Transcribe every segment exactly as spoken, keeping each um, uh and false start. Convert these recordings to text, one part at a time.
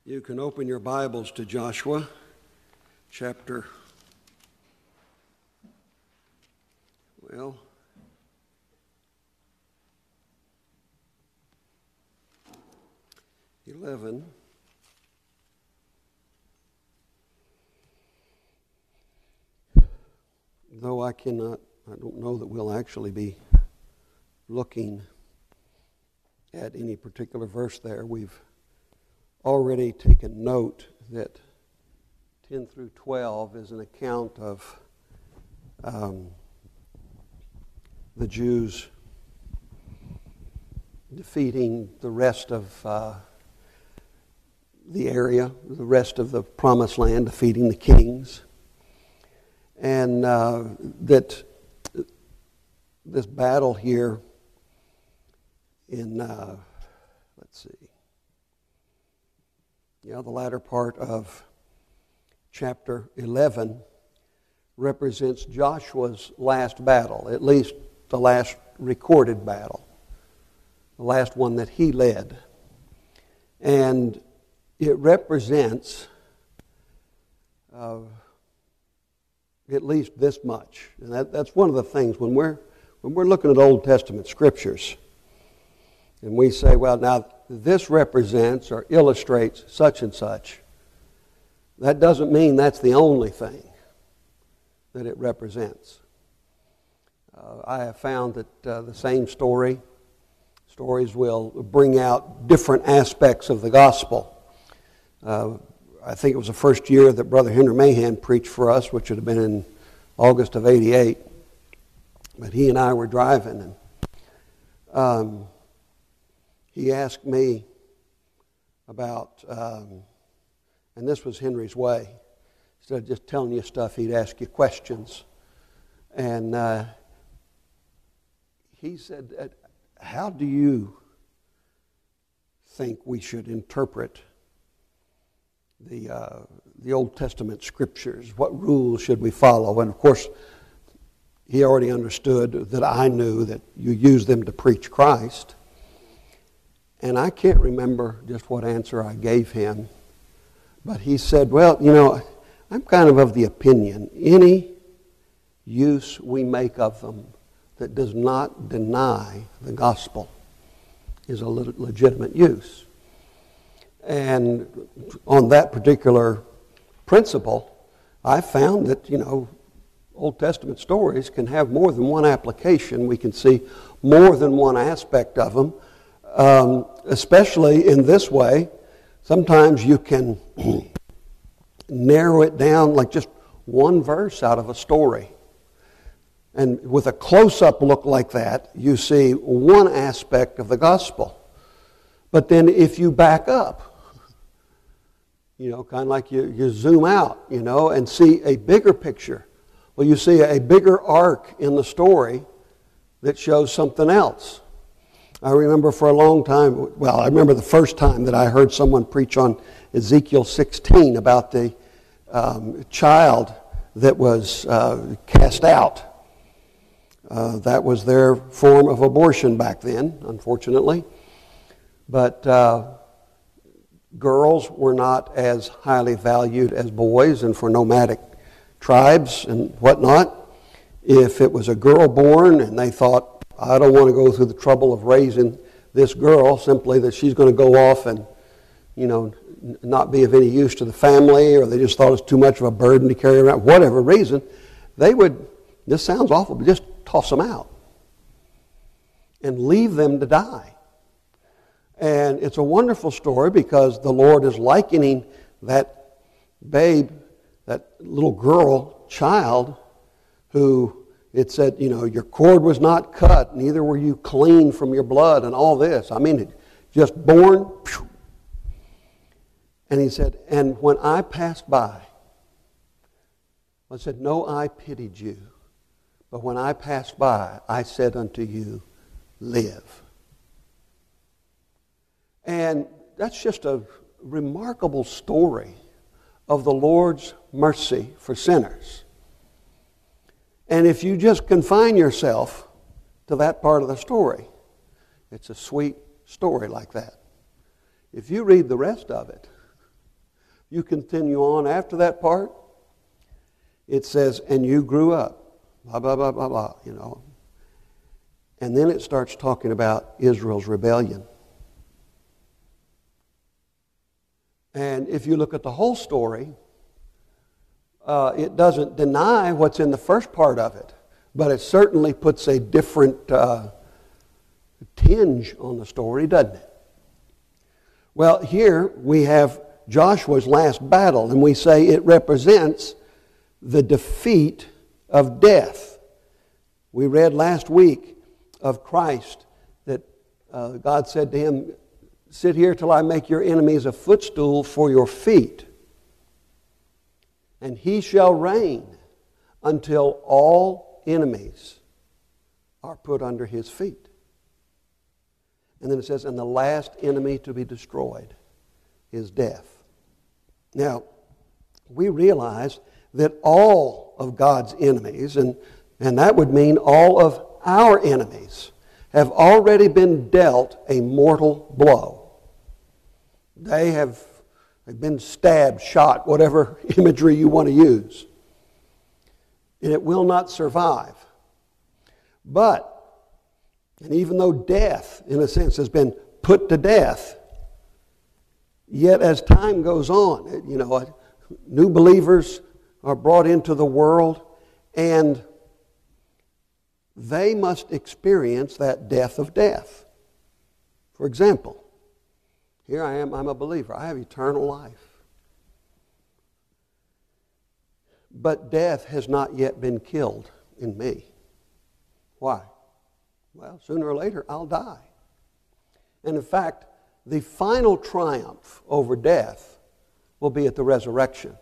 You can open your Bibles to Joshua chapter, well, eleven. Though I cannot, I don't know that we'll actually be looking at any particular verse there. We've already taken note that ten through twelve is an account of um, the Jews defeating the rest of uh, the area, the rest of the promised land, defeating the kings. And uh, that this battle here in, uh, let's see, yeah, the latter part of chapter eleven represents Joshua's last battle, at least the last recorded battle, the last one that he led. And it represents uh, at least this much. And that, that's one of the things when we're when we're looking at Old Testament scriptures and we say, well, now this represents or illustrates such and such, that doesn't mean that's the only thing that it represents. Uh, I have found that uh, the same story, stories will bring out different aspects of the gospel. Uh, I think it was the first year that Brother Henry Mahan preached for us, which would have been in August of eighty-eight. But he and I were driving, and um, he asked me about, um, and this was Henry's way. Instead of just telling you stuff, he'd ask you questions. And uh, he said, how do you think we should interpret the uh, the Old Testament scriptures? What rules should we follow? And of course, he already understood that I knew that you use them to preach Christ. And I can't remember just what answer I gave him, but he said, well, you know, I'm kind of of the opinion any use we make of them that does not deny the gospel is a legitimate use. And on that particular principle, I found that, you know, Old Testament stories can have more than one application. We can see more than one aspect of them, um, especially in this way. Sometimes you can narrow it down like just one verse out of a story. And with a close-up look like that, you see one aspect of the gospel. But then if you back up, you know, kind of like you, you zoom out, you know, and see a bigger picture. Well, you see a bigger arc in the story that shows something else. I remember for a long time, well, I remember the first time that I heard someone preach on Ezekiel sixteen about the um, child that was uh, cast out. Uh, that was their form of abortion back then, unfortunately. But uh, girls were not as highly valued as boys, and for nomadic tribes and whatnot, if it was a girl born and they thought, I don't want to go through the trouble of raising this girl, simply that she's going to go off and, you know, n- not be of any use to the family, or they just thought it was too much of a burden to carry around, whatever reason, they would, this sounds awful, but just toss them out and leave them to die. And it's a wonderful story because the Lord is likening that babe, that little girl, child, who it said, you know, your cord was not cut, neither were you clean from your blood, and all this. I mean, just born. Phew. And he said, and when I passed by, I said, no, I pitied you. But when I passed by, I said unto you, live. And that's just a remarkable story of the Lord's mercy for sinners. And if you just confine yourself to that part of the story, it's a sweet story like that. If you read the rest of it, you continue on after that part, it says, and you grew up, blah, blah, blah, blah, blah, you know. And then it starts talking about Israel's rebellion. And if you look at the whole story, uh, it doesn't deny what's in the first part of it, but it certainly puts a different uh, tinge on the story, doesn't it? Well, here we have Joshua's last battle, and we say it represents the defeat of death. We read last week of Christ that uh, God said to him, sit here till I make your enemies a footstool for your feet. And he shall reign until all enemies are put under his feet. And then it says, and the last enemy to be destroyed is death. Now, we realize that all of God's enemies, and, and that would mean all of our enemies, have already been dealt a mortal blow. They have they've been stabbed, shot, whatever imagery you want to use. And it will not survive. But, and even though death, in a sense, has been put to death, yet as time goes on, you know, new believers are brought into the world, and they must experience that death of death. For example, here I am, I'm a believer. I have eternal life. But death has not yet been killed in me. Why? Well, sooner or later, I'll die. And in fact, the final triumph over death will be at the resurrection.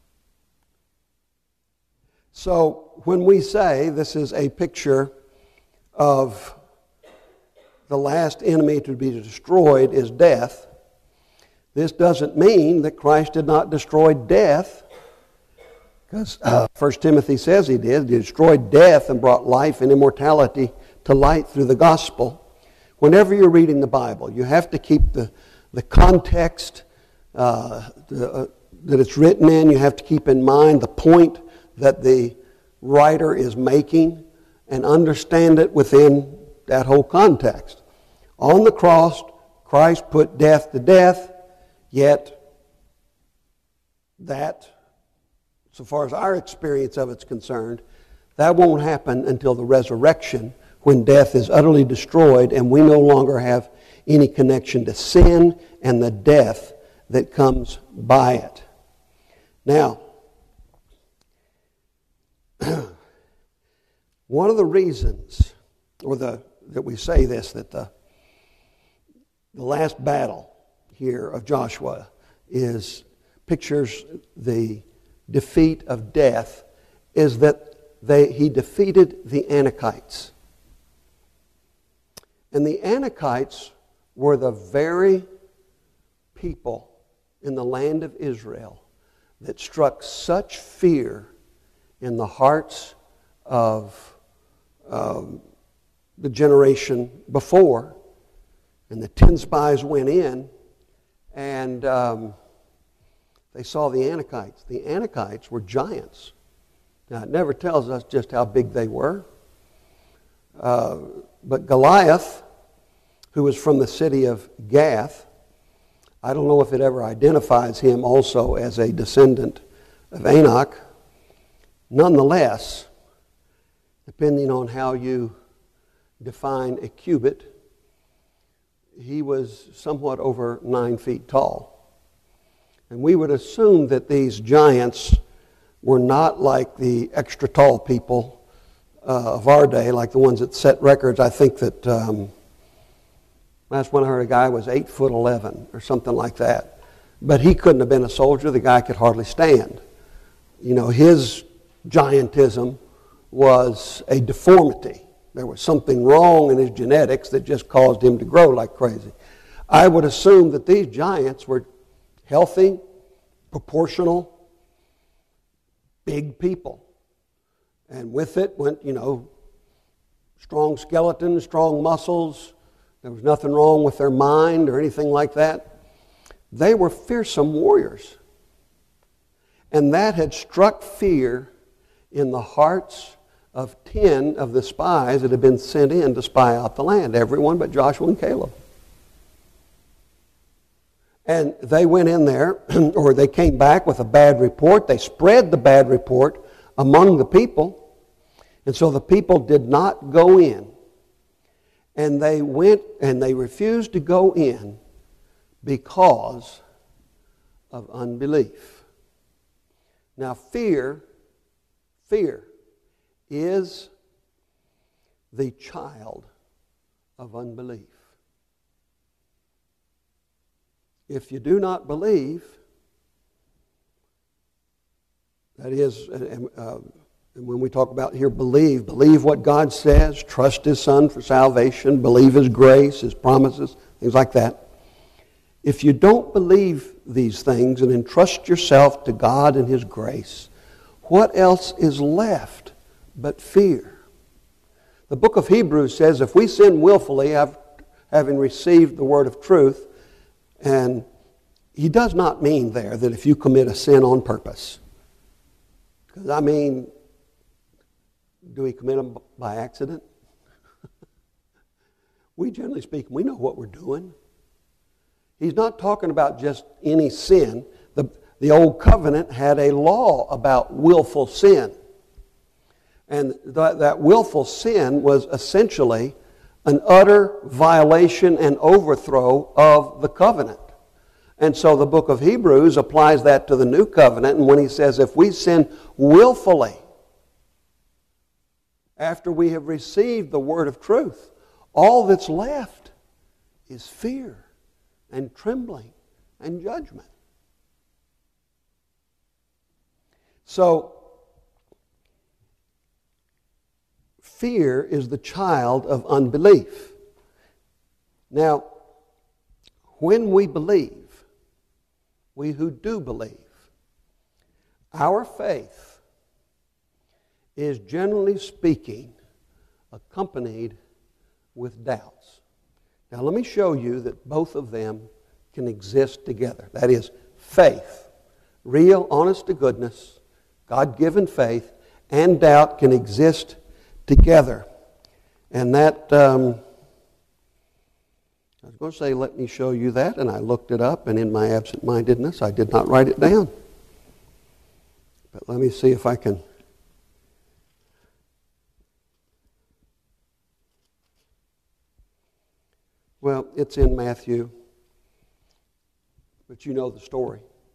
So when we say this is a picture of the last enemy to be destroyed is death, this doesn't mean that Christ did not destroy death, because uh, First Timothy says he did. He destroyed death and brought life and immortality to light through the gospel. Whenever you're reading the Bible, you have to keep the, the context uh, the, uh, that it's written in. You have to keep in mind the point that the writer is making and understand it within that whole context. On the cross, Christ put death to death, yet that, so far as our experience of it's concerned, that won't happen until the resurrection, when death is utterly destroyed and we no longer have any connection to sin and the death that comes by it. Now, one of the reasons, or the that we say this, that the, the last battle here of Joshua is pictures the defeat of death, is that they, he defeated the Anakites. And the Anakites were the very people in the land of Israel that struck such fear in the hearts of um, the generation before. And the ten spies went in, and um, they saw the Anakites. The Anakites were giants. Now, it never tells us just how big they were. Uh, but Goliath, who was from the city of Gath, I don't know if it ever identifies him also as a descendant of Anak. Nonetheless, depending on how you define a cubit, he was somewhat over nine feet tall. And we would assume that these giants were not like the extra tall people uh, of our day, like the ones that set records. I think that um, last one I heard a guy was eight foot eleven or something like that. But he couldn't have been a soldier. The guy could hardly stand. You know, his giantism was a deformity. There was something wrong in his genetics that just caused him to grow like crazy. I would assume that these giants were healthy, proportional, big people. And with it went, you know, strong skeletons, strong muscles. There was nothing wrong with their mind or anything like that. They were fearsome warriors. And that had struck fear in the hearts of ten of the spies that had been sent in to spy out the land, everyone but Joshua and Caleb. And they went in there, or they came back with a bad report. They spread the bad report among the people. And so the people did not go in. And they went and they refused to go in because of unbelief. Now fear, fear is the child of unbelief. If you do not believe, that is, uh, when we talk about here believe, believe what God says, trust His Son for salvation, believe His grace, His promises, things like that. If you don't believe these things and entrust yourself to God and His grace, what else is left but fear? The book of Hebrews says if we sin willfully, having received the word of truth, and he does not mean there that if you commit a sin on purpose. Because, I mean, do we commit them by accident? We generally speak, we know what we're doing. He's not talking about just any sin. The, the old covenant had a law about willful sin. And that, that willful sin was essentially an utter violation and overthrow of the covenant. And so the book of Hebrews applies that to the new covenant. And when he says if we sin willfully after we have received the word of truth, all that's left is fear and trembling and judgment. So, fear is the child of unbelief. Now, when we believe, we who do believe, our faith is generally speaking accompanied with doubts. Now let me show you that both of them can exist together. That is, faith, real, honest to goodness, God-given faith, and doubt can exist together. And that, um, I was going to say, let me show you that, and I looked it up, and in my absent-mindedness, I did not write it down. But let me see if I can. Well, it's in Matthew, but you know the story.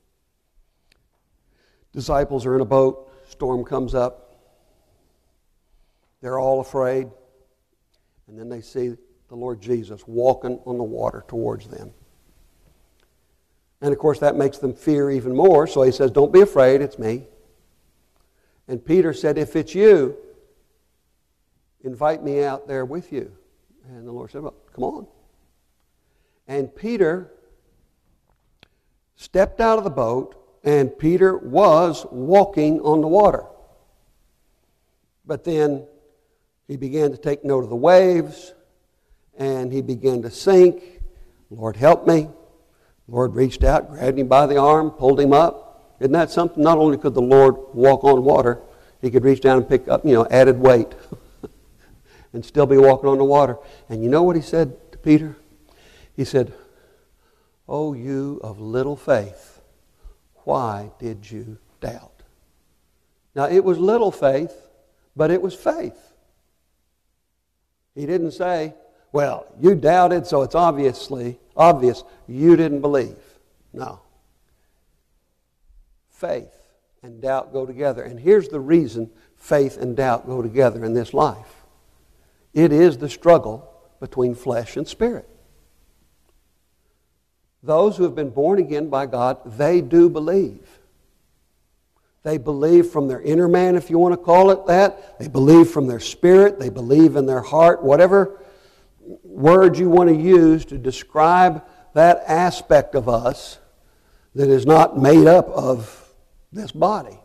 Disciples are in a boat, storm comes up, they're all afraid, and then they see the Lord Jesus walking on the water towards them. And of course that makes them fear even more, so he says, don't be afraid, it's me. And Peter said, if it's you, invite me out there with you. And the Lord said, well, come on. And Peter stepped out of the boat, and Peter was walking on the water. But then he began to take note of the waves, and he began to sink. Lord, help me. Lord reached out, grabbed him by the arm, pulled him up. Isn't that something? Not only could the Lord walk on water, he could reach down and pick up, you know, added weight and still be walking on the water. And you know what he said to Peter? He said, "O you of little faith, why did you doubt?" Now, it was little faith, but it was faith. He didn't say, well, you doubted, so it's obviously obvious you didn't believe. No. Faith and doubt go together. And here's the reason faith and doubt go together in this life. It is the struggle between flesh and spirit. Those who have been born again by God, they do believe. They believe from their inner man, if you want to call it that. They believe from their spirit. They believe in their heart. Whatever word you want to use to describe that aspect of us that is not made up of this body.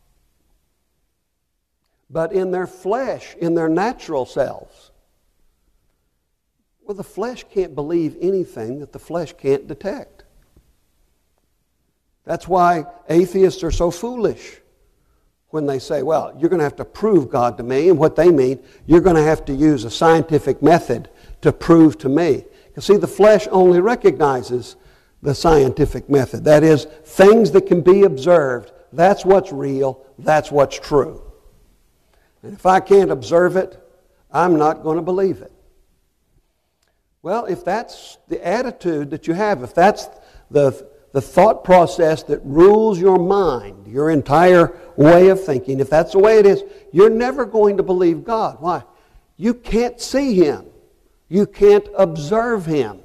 But in their flesh, in their natural selves, well, the flesh can't believe anything that the flesh can't detect. That's why atheists are so foolish when they say, well, you're going to have to prove God to me. And what they mean, you're going to have to use a scientific method to prove to me. You see, the flesh only recognizes the scientific method. That is, things that can be observed. That's what's real. That's what's true. And if I can't observe it, I'm not going to believe it. Well, if that's the attitude that you have, if that's the, the thought process that rules your mind, your entire way of thinking, if that's the way it is, you're never going to believe God. Why? You can't see Him. You can't observe Him.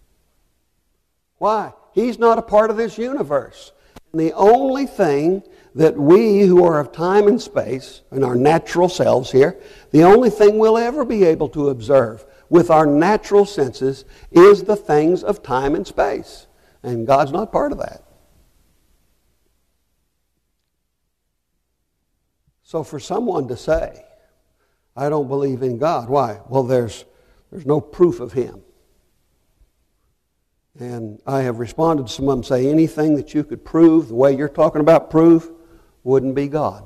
Why? He's not a part of this universe. And the only thing that we who are of time and space, in our natural selves here, the only thing we'll ever be able to observe with our natural senses is the things of time and space. And God's not part of that. So for someone to say, I don't believe in God, why? Well, there's, there's no proof of Him. And I have responded to some of them say anything that you could prove, the way you're talking about proof, wouldn't be God.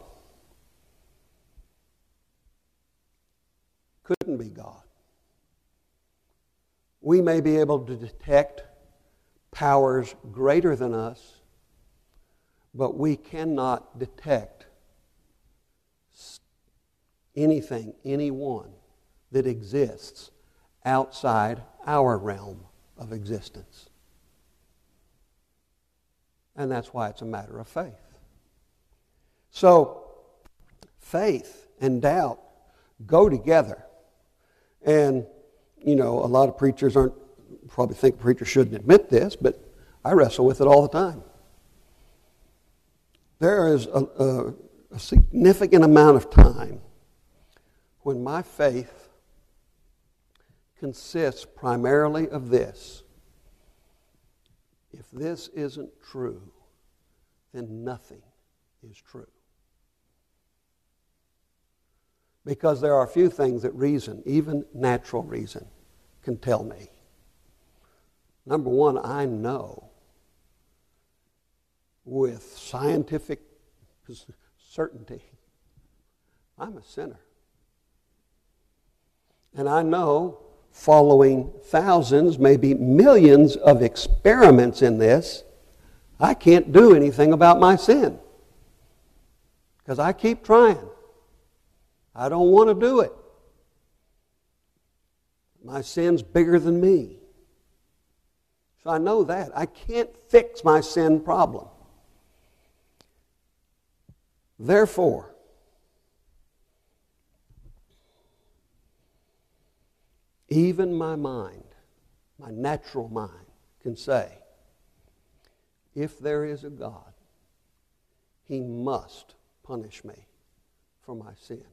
Couldn't be God. We may be able to detect powers greater than us, but we cannot detect anything, anyone that exists outside our realm of existence. And that's why it's a matter of faith. So, faith and doubt go together. And, you know, a lot of preachers aren't, probably think preachers shouldn't admit this, but I wrestle with it all the time. There is a, a, a significant amount of time when my faith consists primarily of this. If this isn't true, then nothing is true. Because there are a few things that reason, even natural reason, can tell me. Number one, I know with scientific certainty I'm a sinner. And I know, following thousands, maybe millions of experiments in this, I can't do anything about my sin. Because I keep trying. I don't want to do it. My sin's bigger than me. So I know that. I can't fix my sin problem. Therefore, even my mind, my natural mind, can say, if there is a God, He must punish me for my sin.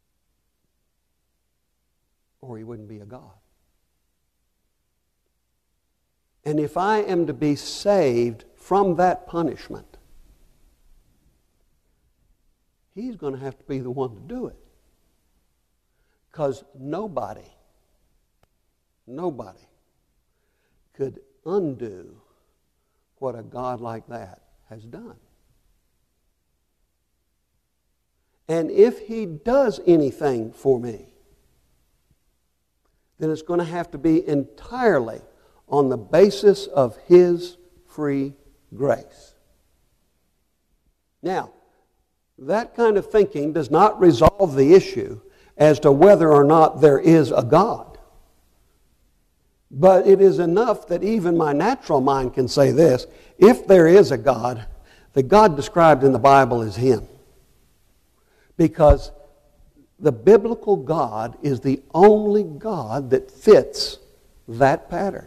Or He wouldn't be a God. And if I am to be saved from that punishment, He's going to have to be the one to do it. Because nobody, nobody could undo what a God like that has done. And if He does anything for me, then it's going to have to be entirely on the basis of His free grace. Now, that kind of thinking does not resolve the issue as to whether or not there is a God. But it is enough that even my natural mind can say this: if there is a God, the God described in the Bible is Him. Because the biblical God is the only God that fits that pattern.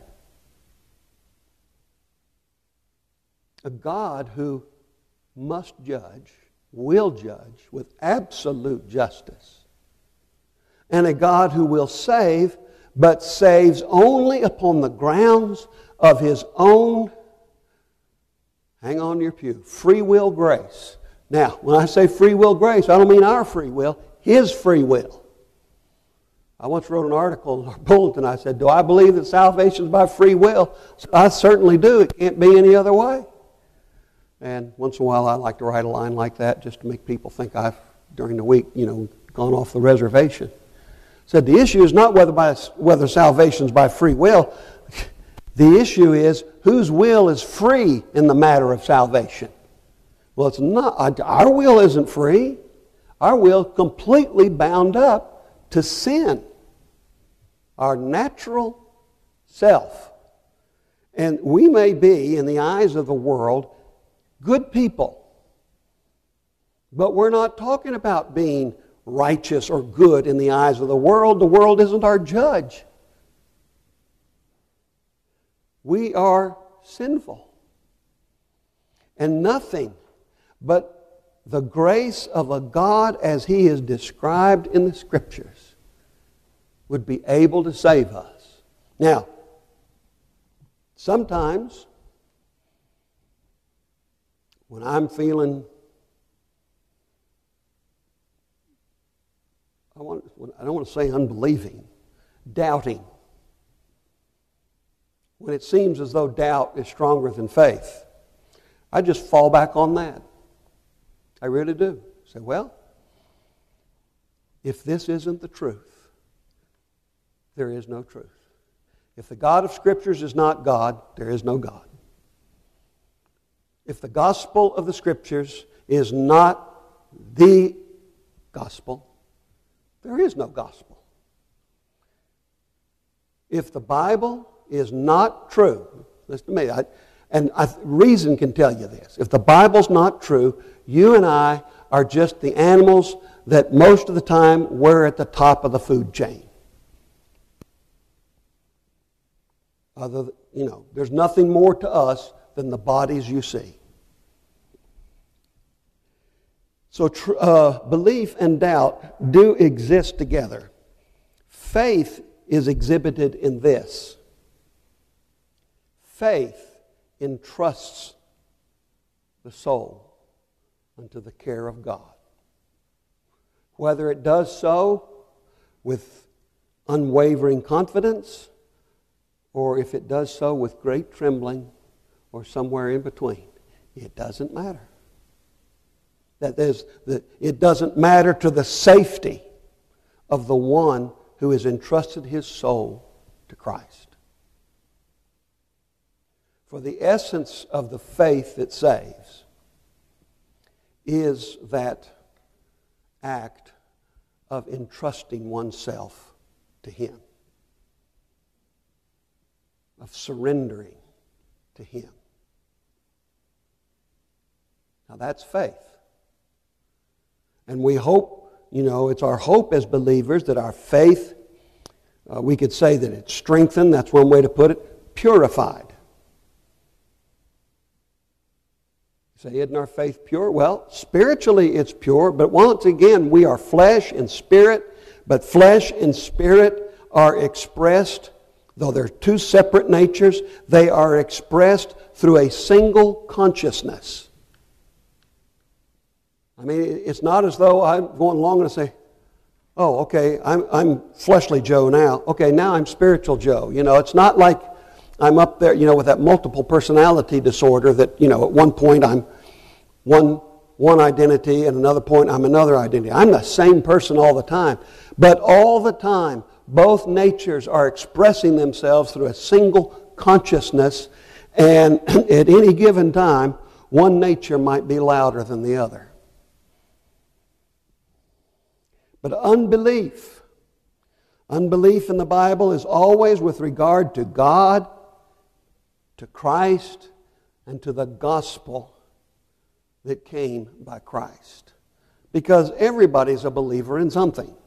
A God who must judge, will judge with absolute justice. And a God who will save, but saves only upon the grounds of His own, hang on to your pew, free will grace. Now, when I say free will grace, I don't mean our free will, His free will. I once wrote an article in our bulletin. I said, do I believe that salvation is by free will? I certainly do. It can't be any other way. And once in a while I like to write a line like that just to make people think I've, during the week, you know, gone off the reservation. Said the issue is not whether by, whether salvation is by free will. The issue is whose will is free in the matter of salvation. Well, it's not. Our will isn't free. Our will completely bound up to sin. Our natural self. And we may be, in the eyes of the world, good people. But we're not talking about being righteous or good in the eyes of the world. The world isn't our judge. We are sinful. And nothing but the grace of a God as He is described in the Scriptures would be able to save us. Now, sometimes when I'm feeling, I, want, I don't want to say unbelieving, doubting, when it seems as though doubt is stronger than faith, I just fall back on that. I really do. Say, well, if this isn't the truth, there is no truth. If the God of Scriptures is not God, there is no God. If the gospel of the Scriptures is not the gospel, there is no gospel. If the Bible is not true, listen to me, I, and I, reason can tell you this. If the Bible's not true, you and I are just the animals that most of the time we're at the top of the food chain. Other, you know, there's nothing more to us than the bodies you see. So tr- uh, belief and doubt do exist together. Faith is exhibited in this. Faith entrusts the soul unto the care of God. Whether it does so with unwavering confidence, or if it does so with great trembling, or somewhere in between, it doesn't matter. That is, that it doesn't matter to the safety of the one who has entrusted his soul to Christ. For the essence of the faith that saves is that act of entrusting oneself to Him, of surrendering to Him. Now that's faith. And we hope, you know, it's our hope as believers that our faith, uh, we could say that it's strengthened, that's one way to put it, purified. Say, isn't our faith pure? Well, spiritually it's pure, but once again, we are flesh and spirit, but flesh and spirit are expressed, though they're two separate natures, they are expressed through a single consciousness. I mean, it's not as though I'm going along and say, oh, okay, I'm, I'm fleshly Joe now. Okay, now I'm spiritual Joe. You know, it's not like I'm up there, you know, with that multiple personality disorder that, you know, at one point I'm one one identity and another point I'm another identity. I'm the same person all the time. But all the time, both natures are expressing themselves through a single consciousness, and at any given time, one nature might be louder than the other. But unbelief, unbelief in the Bible is always with regard to God, to Christ, and to the gospel that came by Christ. Because everybody's a believer in something.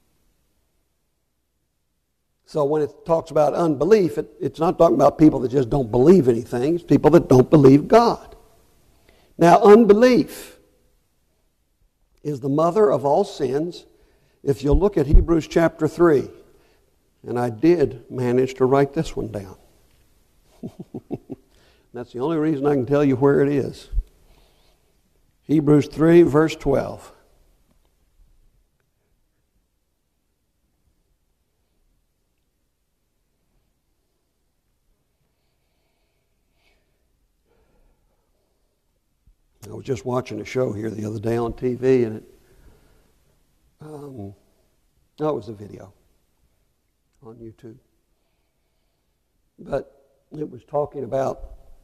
So when it talks about unbelief, it, it's not talking about people that just don't believe anything. It's people that don't believe God. Now, unbelief is the mother of all sins. If you'll look at Hebrews chapter three, and I did manage to write this one down. That's the only reason I can tell you where it is. Hebrews three, verse twelve. I was just watching a show here the other day on T V, and it, um, no, it was a video on YouTube. But it was talking about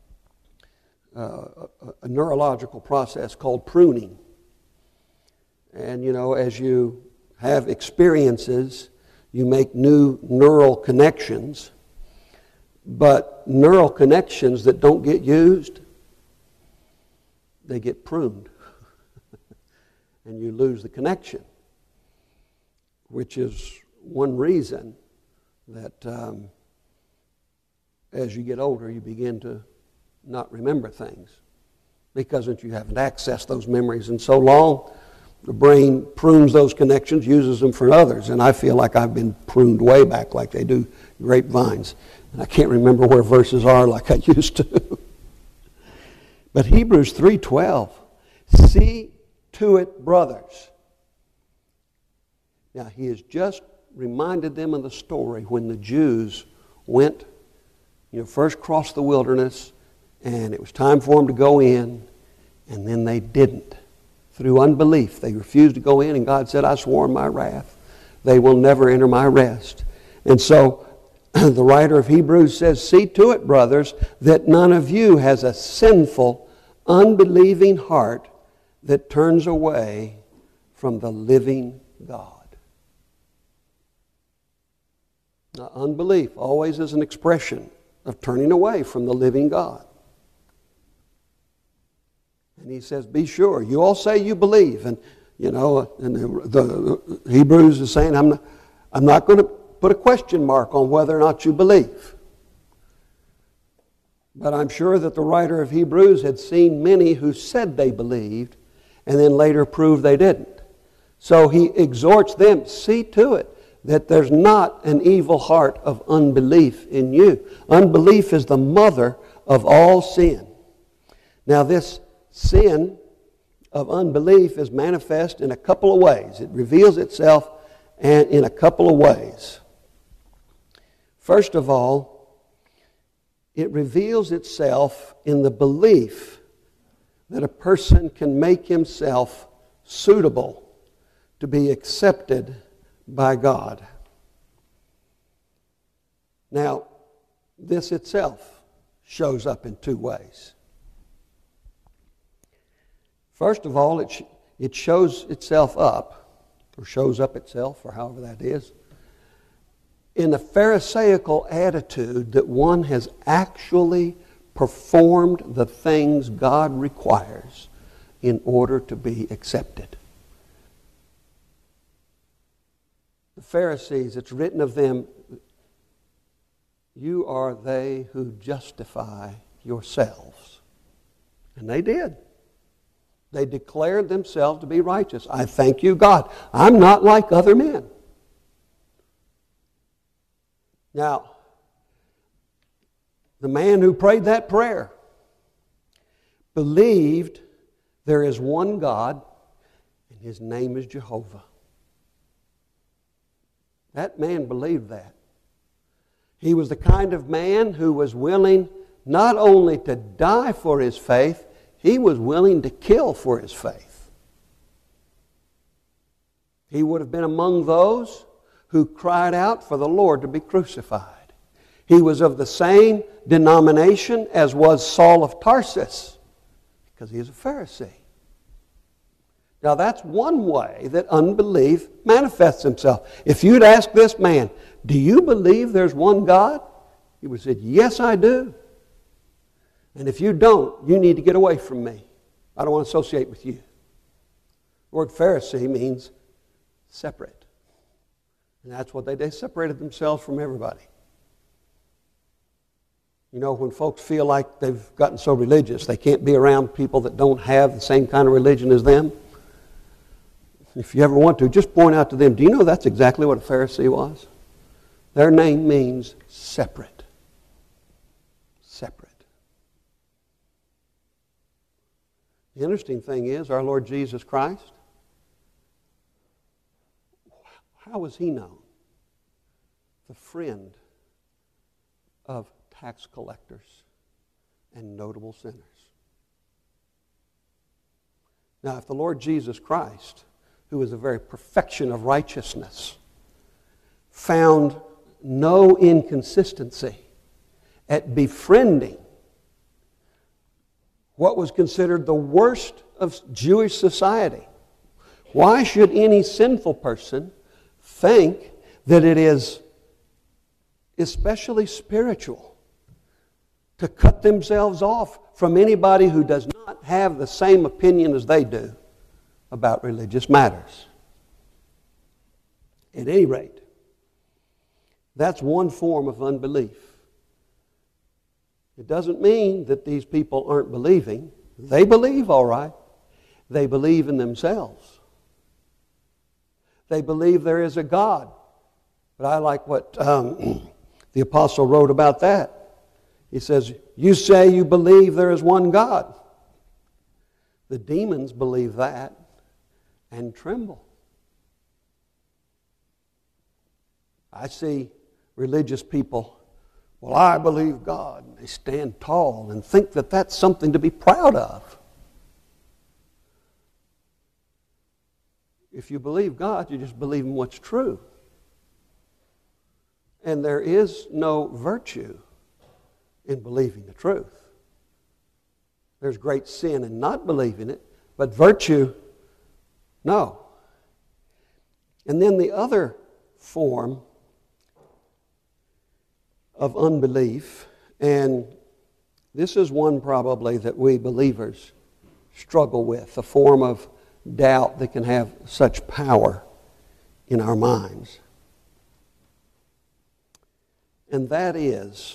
uh, a, a neurological process called pruning. And, you know, as you have experiences, you make new neural connections. But neural connections that don't get used, they get pruned. And you lose the connection, which is one reason that um, as you get older, you begin to not remember things, because you haven't accessed those memories in so long. The brain prunes those connections, uses them for others, and I feel like I've been pruned way back like they do grapevines. And I can't remember where verses are like I used to. But Hebrews three twelve, see to it, brothers. Now, he has just reminded them of the story when the Jews went, you know, first crossed the wilderness, and it was time for them to go in, and then they didn't. Through unbelief, they refused to go in, and God said, I swore in my wrath, they will never enter my rest. And so the writer of Hebrews says, see to it, brothers, that none of you has a sinful, unbelieving heart that turns away from the living God. Now, unbelief always is an expression of turning away from the living God. And he says, be sure. You all say you believe. And, you know, and the, the, the Hebrews is saying, I'm not, I'm not going to put a question mark on whether or not you believe. But I'm sure that the writer of Hebrews had seen many who said they believed and then later proved they didn't. So he exhorts them, see to it that there's not an evil heart of unbelief in you. Unbelief is the mother of all sin. Now, this sin of unbelief is manifest in a couple of ways. It reveals itself and in a couple of ways. First of all, it reveals itself in the belief that a person can make himself suitable to be accepted by God. Now, this itself shows up in two ways. First of all, it, sh- it shows itself up, or shows up itself, or however that is, in a Pharisaical attitude that one has actually performed the things God requires in order to be accepted. The Pharisees, it's written of them, you are they who justify yourselves. And they did. They declared themselves to be righteous. I thank you, God. I'm not like other men. Now, the man who prayed that prayer believed there is one God, and his name is Jehovah. That man believed that. He was the kind of man who was willing not only to die for his faith, he was willing to kill for his faith. He would have been among those who cried out for the Lord to be crucified. He was of the same denomination as was Saul of Tarsus, because he is a Pharisee. Now, that's one way that unbelief manifests himself. If you'd ask this man, do you believe there's one God? He would have said, yes, I do. And if you don't, you need to get away from me. I don't want to associate with you. The word Pharisee means separate. And that's what they did. They separated themselves from everybody. You know, when folks feel like they've gotten so religious, they can't be around people that don't have the same kind of religion as them. If you ever want to, just point out to them, do you know that's exactly what a Pharisee was? Their name means separate. Separate. The interesting thing is, our Lord Jesus Christ, how was he known? The friend of tax collectors and notable sinners. Now, if the Lord Jesus Christ, who is the very perfection of righteousness, found no inconsistency at befriending what was considered the worst of Jewish society, why should any sinful person think that it is especially spiritual to cut themselves off from anybody who does not have the same opinion as they do about religious matters? At any rate, that's one form of unbelief. It doesn't mean that these people aren't believing. They believe, all right. They believe in themselves. They believe there is a God. But I like what um, the apostle wrote about that. He says, you say you believe there is one God. The demons believe that and tremble. I see religious people, well, I believe God. And they stand tall and think that that's something to be proud of. If you believe God, you just believe in what's true. And there is no virtue in believing the truth. There's great sin in not believing it, but virtue, no. And then the other form of unbelief, and this is one probably that we believers struggle with, a form of doubt that can have such power in our minds. And that is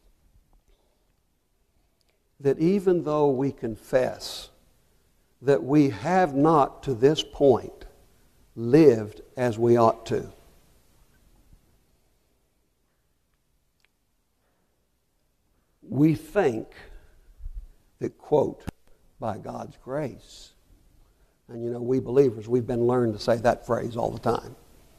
that even though we confess that we have not to this point lived as we ought to, we think that, quote, by God's grace. And you know, we believers, we've been learned to say that phrase all the time.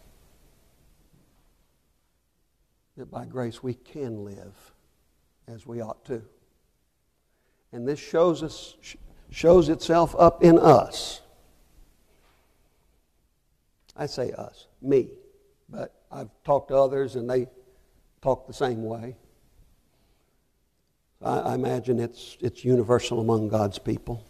That by grace we can live as we ought to. And this shows us shows itself up in us. I say us, me. But I've talked to others and they talk the same way. I, I imagine it's it's universal among God's people.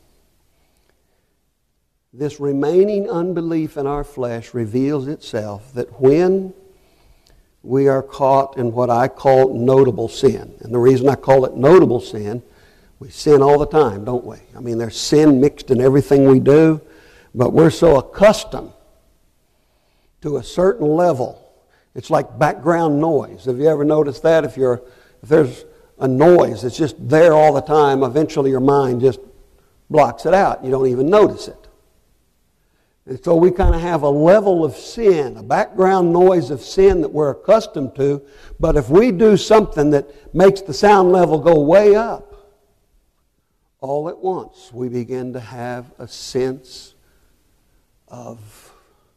This remaining unbelief in our flesh reveals itself that when we are caught in what I call notable sin, and the reason I call it notable sin, we sin all the time, don't we? I mean, there's sin mixed in everything we do, but we're so accustomed to a certain level. It's like background noise. Have you ever noticed that? If you're, if there's a noise that's just there all the time, eventually your mind just blocks it out. You don't even notice it. And so we kind of have a level of sin, a background noise of sin that we're accustomed to. But if we do something that makes the sound level go way up, all at once we begin to have a sense of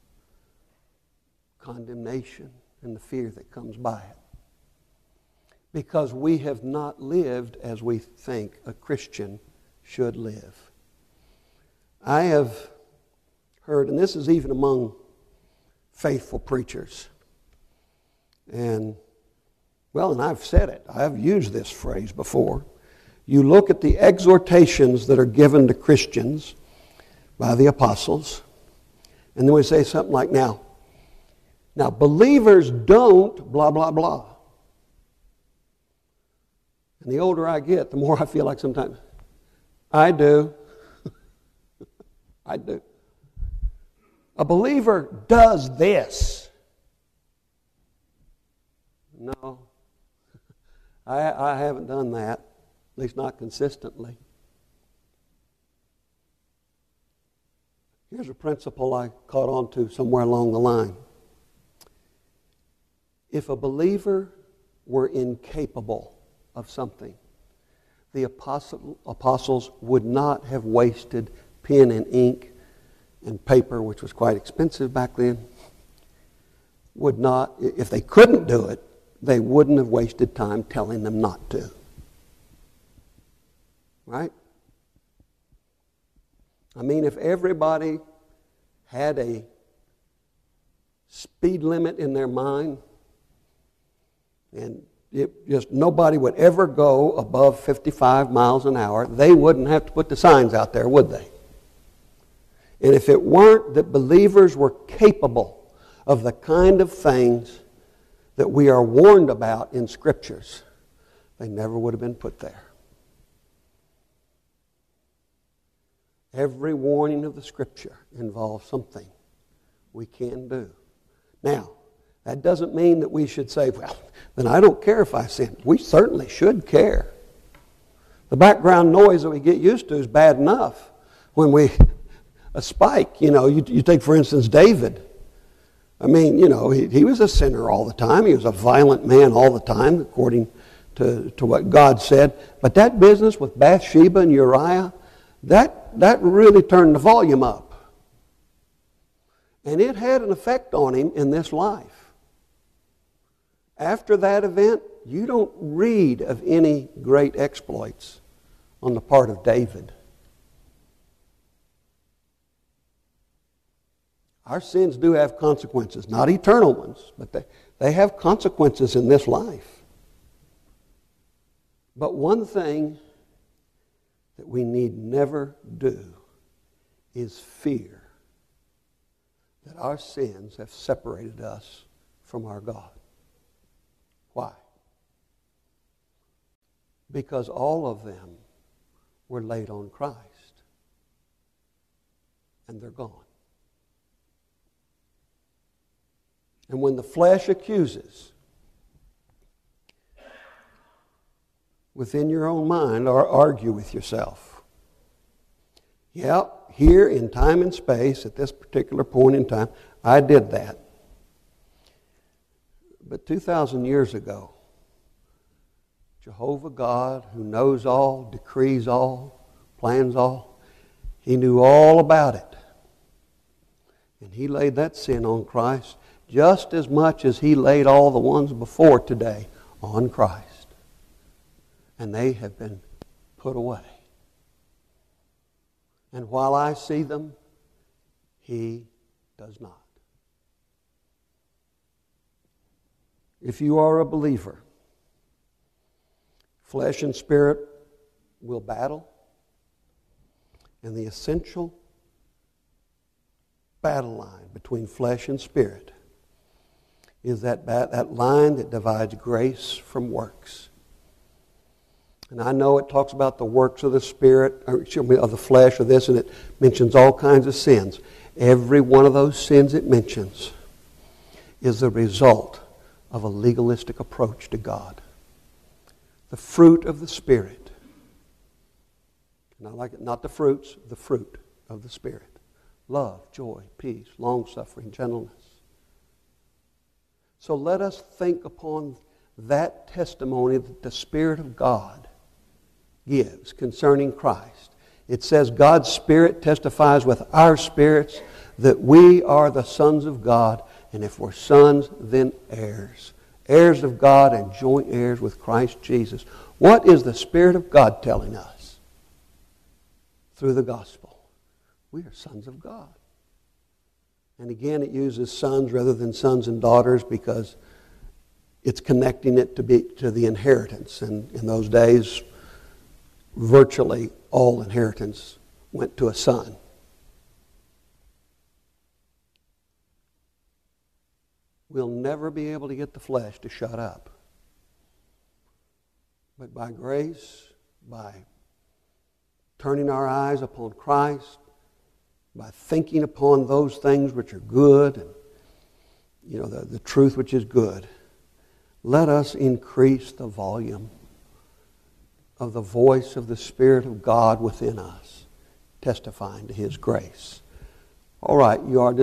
condemnation and the fear that comes by it. Because we have not lived as we think a Christian should live. I have heard, and this is even among faithful preachers, and, well, and I've said it, I've used this phrase before. You look at the exhortations that are given to Christians by the apostles, and then we say something like, now, now believers don't blah, blah, blah. And the older I get, the more I feel like sometimes, I do. I do. A believer does this. No, I, I haven't done that, at least not consistently. Here's a principle I caught on to somewhere along the line. If a believer were incapable of something, the apostle, apostles would not have wasted pen and ink and paper, which was quite expensive back then. Would not, if they couldn't do it, they wouldn't have wasted time telling them not to. Right? I mean, if everybody had a speed limit in their mind, and it just nobody would ever go above fifty-five miles an hour, they wouldn't have to put the signs out there, would they? And if it weren't that believers were capable of the kind of things that we are warned about in Scriptures, they never would have been put there. Every warning of the Scripture involves something we can do. Now, that doesn't mean that we should say, well, then I don't care if I sin. We certainly should care. The background noise that we get used to is bad enough. When we, a spike, you know, you, you take, for instance, David. I mean, you know, he, he was a sinner all the time. He was a violent man all the time, according to, to what God said. But that business with Bathsheba and Uriah, that, that really turned the volume up. And it had an effect on him in this life. After that event, you don't read of any great exploits on the part of David. Our sins do have consequences, not eternal ones, but they, they have consequences in this life. But one thing that we need never do is fear that our sins have separated us from our God. Why? Because all of them were laid on Christ, and they're gone. And when the flesh accuses, within your own mind, or argue with yourself, yeah, here in time and space, at this particular point in time, I did that. But two thousand years ago, Jehovah God, who knows all, decrees all, plans all, He knew all about it. And He laid that sin on Christ just as much as He laid all the ones before today on Christ. And they have been put away. And while I see them, He does not. If you are a believer, flesh and spirit will battle, and the essential battle line between flesh and spirit is that, that line that divides grace from works. And I know it talks about the works of the spirit, or of the flesh, or this, and it mentions all kinds of sins. Every one of those sins it mentions is the result of a legalistic approach to God. The fruit of the Spirit. And I like it, not the fruits, the fruit of the Spirit. Love, joy, peace, long-suffering, gentleness. So let us think upon that testimony that the Spirit of God gives concerning Christ. It says God's Spirit testifies with our spirits that we are the sons of God, and if we're sons, then heirs. Heirs of God and joint heirs with Christ Jesus. What is the Spirit of God telling us? Through the gospel. We are sons of God. And again, it uses sons rather than sons and daughters because it's connecting it to, be, to the inheritance. And in those days, virtually all inheritance went to a son. We'll never be able to get the flesh to shut up. But by grace, by turning our eyes upon Christ, by thinking upon those things which are good, and you know, the, the truth which is good, let us increase the volume of the voice of the Spirit of God within us, testifying to His grace. All right, you are